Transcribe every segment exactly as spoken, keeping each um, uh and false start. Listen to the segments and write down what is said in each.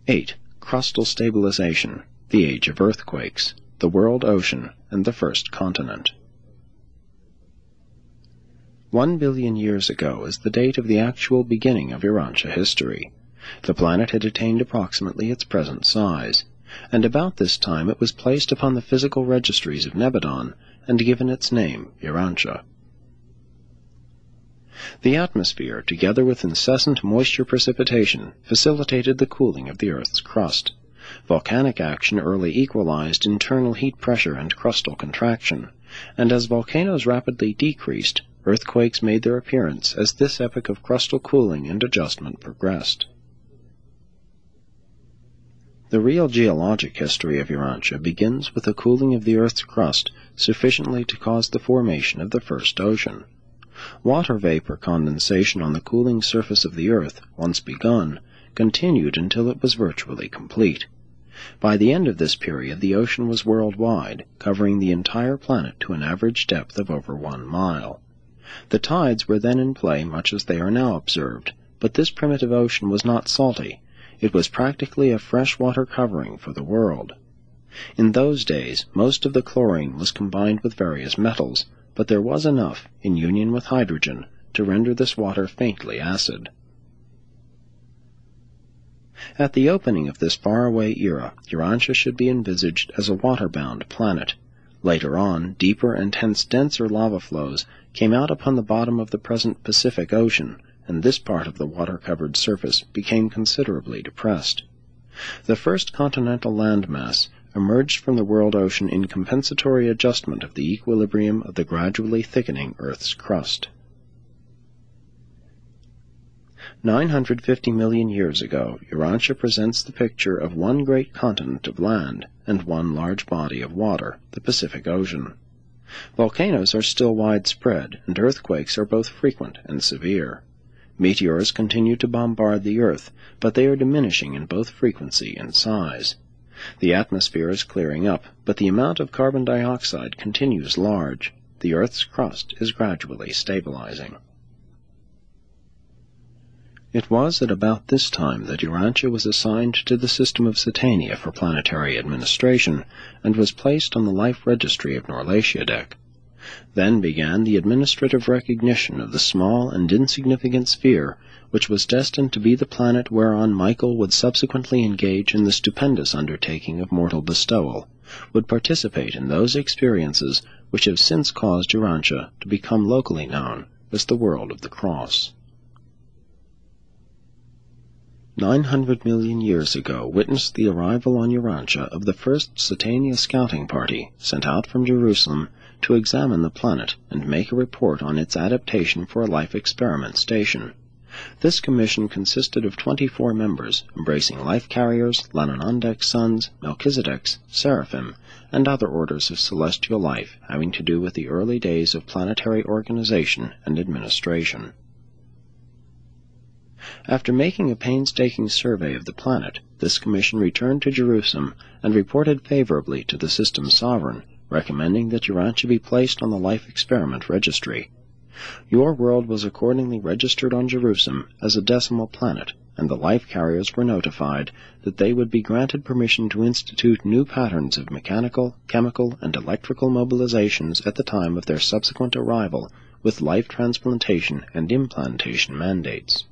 eight. Crustal stabilization, the age of earthquakes, the world ocean, and the first continent. One billion years ago is the date of the actual beginning of Urantia history. The planet had attained approximately its present size, and about this time it was placed upon the physical registries of Nebadon and given its name, Urantia. The atmosphere, together with incessant moisture precipitation, facilitated the cooling of the Earth's crust. Volcanic action early equalized internal heat pressure and crustal contraction, and as volcanoes rapidly decreased, earthquakes made their appearance as this epoch of crustal cooling and adjustment progressed. The real geologic history of Urantia begins with the cooling of the Earth's crust sufficiently to cause the formation of the first ocean. Water vapor condensation on the cooling surface of the Earth, once begun, continued until it was virtually complete. By the end of this period, the ocean was worldwide, covering the entire planet to an average depth of over one mile. The tides were then in play much as they are now observed, but this primitive ocean was not salty. It was practically a freshwater covering for the world. In those days, most of the chlorine was combined with various metals, but there was enough, in union with hydrogen, to render this water faintly acid. At the opening of this faraway era, Urantia should be envisaged as a water-bound planet. Later on, deeper and hence denser lava flows came out upon the bottom of the present Pacific Ocean, and this part of the water-covered surface became considerably depressed. The first continental landmass emerged from the world ocean in compensatory adjustment of the equilibrium of the gradually thickening Earth's crust. nine hundred fifty million years ago, Urantia presents the picture of one great continent of land and one large body of water, the Pacific Ocean. Volcanoes are still widespread, and earthquakes are both frequent and severe. Meteors continue to bombard the Earth, but they are diminishing in both frequency and size. The atmosphere is clearing up, but the amount of carbon dioxide continues large. The Earth's crust is gradually stabilizing. It was at about this time that Urantia was assigned to the system of Satania for planetary administration, and was placed on the life registry of Norlatiadek. Then began the administrative recognition of the small and insignificant sphere which was destined to be the planet whereon Michael would subsequently engage in the stupendous undertaking of mortal bestowal, would participate in those experiences which have since caused Urantia to become locally known as the World of the Cross. Nine hundred million years ago witnessed the arrival on Urantia of the first Satania scouting party sent out from Jerusalem to examine the planet and make a report on its adaptation for a life experiment station. This commission consisted of twenty-four members, embracing life carriers, Lananandek's sons, Melchizedek's, Seraphim, and other orders of celestial life having to do with the early days of planetary organization and administration. After making a painstaking survey of the planet, this commission returned to Jerusalem and reported favorably to the system's sovereign, recommending that Urantia be placed on the life experiment registry. Your world was accordingly registered on Jerusalem as a decimal planet, and the life carriers were notified that they would be granted permission to institute new patterns of mechanical, chemical, and electrical mobilizations at the time of their subsequent arrival, with life transplantation and implantation mandates.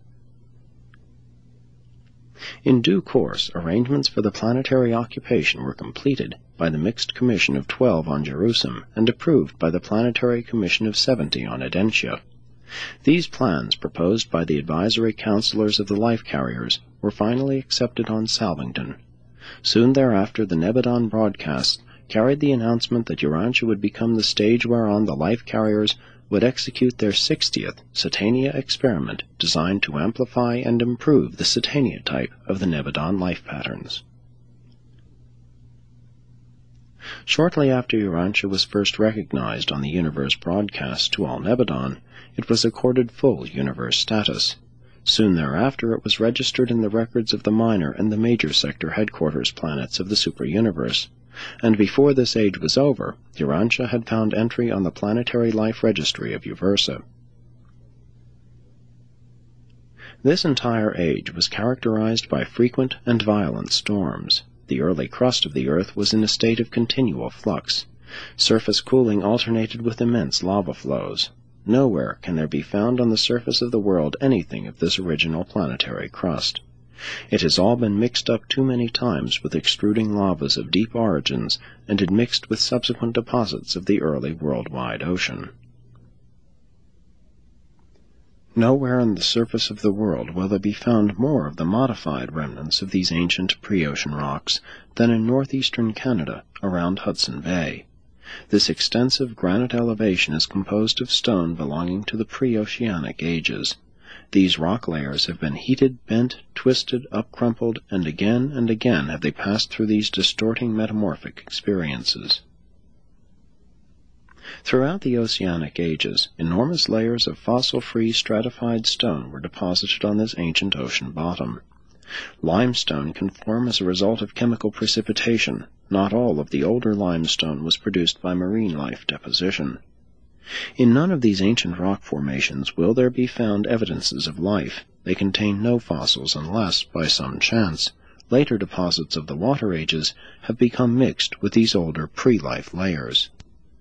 In due course, arrangements for the planetary occupation were completed by the Mixed Commission of Twelve on Jerusalem and approved by the Planetary Commission of Seventy on Edentia. These plans, proposed by the advisory councilors of the life carriers, were finally accepted on Salvington. Soon thereafter the Nebadon broadcast carried the announcement that Urantia would become the stage whereon the life carriers would execute their sixtieth Satania experiment designed to amplify and improve the Satania type of the Nebadon life patterns. Shortly after Urantia was first recognized on the universe broadcast to all Nebadon, it was accorded full universe status. Soon thereafter it was registered in the records of the minor and the major sector headquarters planets of the superuniverse, and before this age was over, Urantia had found entry on the planetary life registry of Uversa. This entire age was characterized by frequent and violent storms. The early crust of the earth was in a state of continual flux. Surface cooling alternated with immense lava flows. Nowhere can there be found on the surface of the world anything of this original planetary crust. It has all been mixed up too many times with extruding lavas of deep origins, and admixed with subsequent deposits of the early worldwide ocean. Nowhere on the surface of the world will there be found more of the modified remnants of these ancient pre-ocean rocks than in northeastern Canada, around Hudson Bay. This extensive granite elevation is composed of stone belonging to the pre-oceanic ages. These rock layers have been heated, bent, twisted, upcrumpled, and again and again have they passed through these distorting metamorphic experiences. Throughout the oceanic ages, enormous layers of fossil-free stratified stone were deposited on this ancient ocean bottom. Limestone can form as a result of chemical precipitation. Not all of the older limestone was produced by marine life deposition. In none of these ancient rock formations will there be found evidences of life. They contain no fossils unless, by some chance, later deposits of the water ages have become mixed with these older pre-life layers.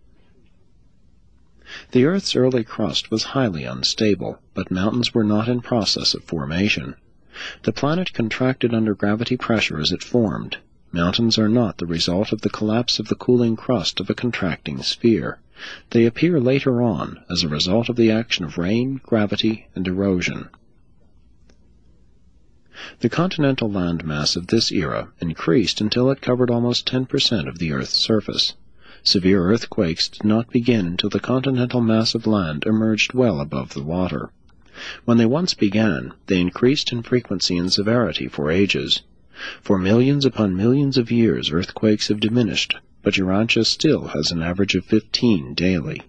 The Earth's early crust was highly unstable, but mountains were not in process of formation. The planet contracted under gravity pressure as it formed. Mountains are not the result of the collapse of the cooling crust of a contracting sphere. They appear later on as a result of the action of rain, gravity, and erosion. The continental landmass of this era increased until it covered almost ten percent of the Earth's surface. Severe earthquakes did not begin until the continental mass of land emerged well above the water. When they once began, they increased in frequency and severity for ages. For millions upon millions of years earthquakes have diminished, but Urantia still has an average of fifteen daily.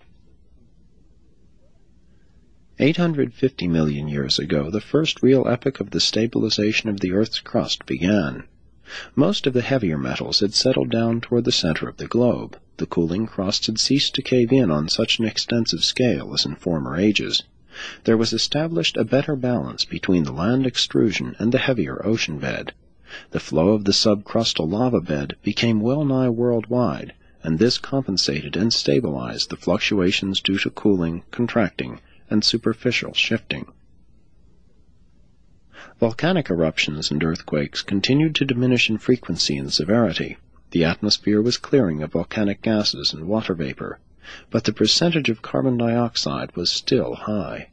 eight hundred fifty million years ago, the first real epoch of the stabilization of the Earth's crust began. Most of the heavier metals had settled down toward the center of the globe. The cooling crust had ceased to cave in on such an extensive scale as in former ages. There was established a better balance between the land extrusion and the heavier ocean bed. The flow of the subcrustal lava bed became well-nigh worldwide, and this compensated and stabilized the fluctuations due to cooling, contracting, and superficial shifting. Volcanic eruptions and earthquakes continued to diminish in frequency and severity. The atmosphere was clearing of volcanic gases and water vapor, but the percentage of carbon dioxide was still high.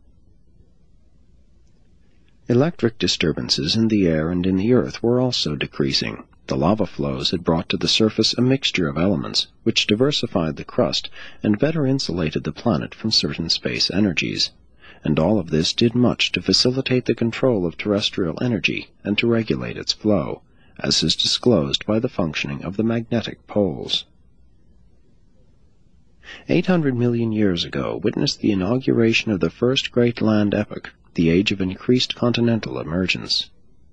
Electric disturbances in the air and in the earth were also decreasing. The lava flows had brought to the surface a mixture of elements, which diversified the crust and better insulated the planet from certain space energies. And all of this did much to facilitate the control of terrestrial energy and to regulate its flow, as is disclosed by the functioning of the magnetic poles. Eight hundred million years ago witnessed the inauguration of the first great land epoch, the age of increased continental emergence.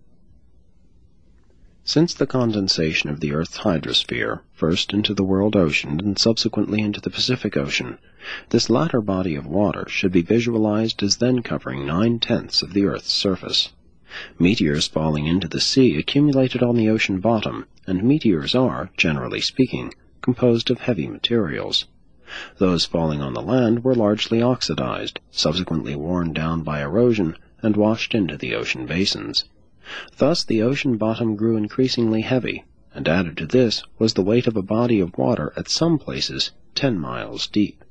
Since the condensation of the Earth's hydrosphere, first into the world ocean and subsequently into the Pacific Ocean, this latter body of water should be visualized as then covering nine-tenths of the Earth's surface. Meteors falling into the sea accumulated on the ocean bottom, and meteors are, generally speaking, composed of heavy materials. Those falling on the land were largely oxidized, subsequently worn down by erosion, and washed into the ocean basins. Thus the ocean bottom grew increasingly heavy, and added to this was the weight of a body of water at some places ten miles deep.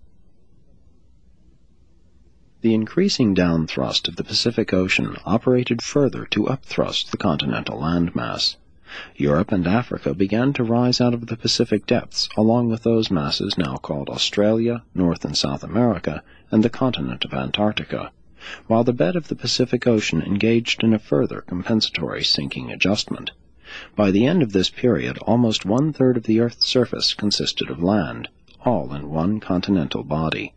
The increasing downthrust of the Pacific Ocean operated further to upthrust the continental landmass. Europe and Africa began to rise out of the Pacific depths, along with those masses now called Australia, North and South America, and the continent of Antarctica, while the bed of the Pacific Ocean engaged in a further compensatory sinking adjustment. By the end of this period, almost one-third of the Earth's surface consisted of land, all in one continental body.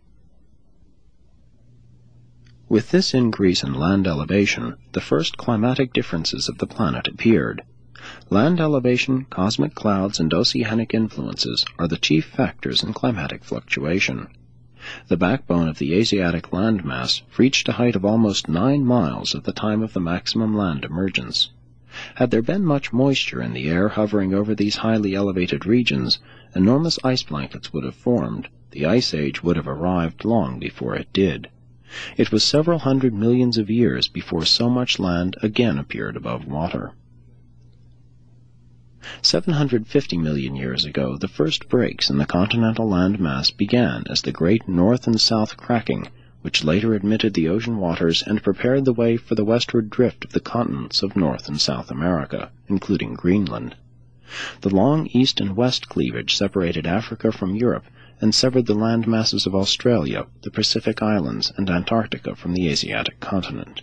With this increase in land elevation, the first climatic differences of the planet appeared. Land elevation, cosmic clouds, and oceanic influences are the chief factors in climatic fluctuation. The backbone of the Asiatic landmass reached a height of almost nine miles at the time of the maximum land emergence. Had there been much moisture in the air hovering over these highly elevated regions, enormous ice blankets would have formed. The Ice Age would have arrived long before it did. It was several hundred millions of years before so much land again appeared above water. seven hundred fifty million years ago, the first breaks in the continental landmass began as the great north and south cracking, which later admitted the ocean waters and prepared the way for the westward drift of the continents of North and South America, including Greenland. The long east and west cleavage separated Africa from Europe and severed the land masses of Australia, the Pacific Islands, and Antarctica from the Asiatic continent.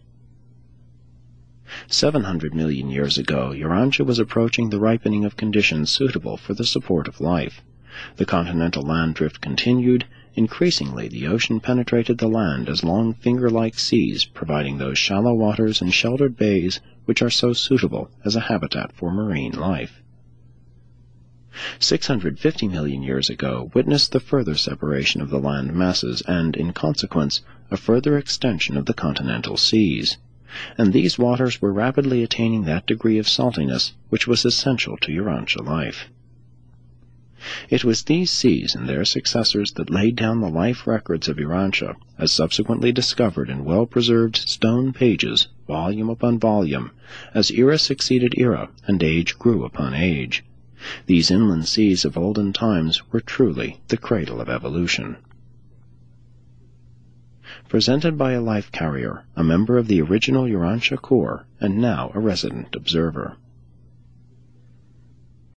Seven hundred million years ago, Urantia was approaching the ripening of conditions suitable for the support of life. The continental land drift continued. Increasingly, the ocean penetrated the land as long finger-like seas, providing those shallow waters and sheltered bays which are so suitable as a habitat for marine life. six hundred fifty million years ago witnessed the further separation of the land masses and, in consequence, a further extension of the continental seas. And these waters were rapidly attaining that degree of saltiness which was essential to Urantia life. It was these seas and their successors that laid down the life records of Urantia, as subsequently discovered in well-preserved stone pages, volume upon volume, as era succeeded era and age grew upon age. These inland seas of olden times were truly the cradle of evolution. Presented by a life carrier, a member of the original Urantia Corps, and now a resident observer.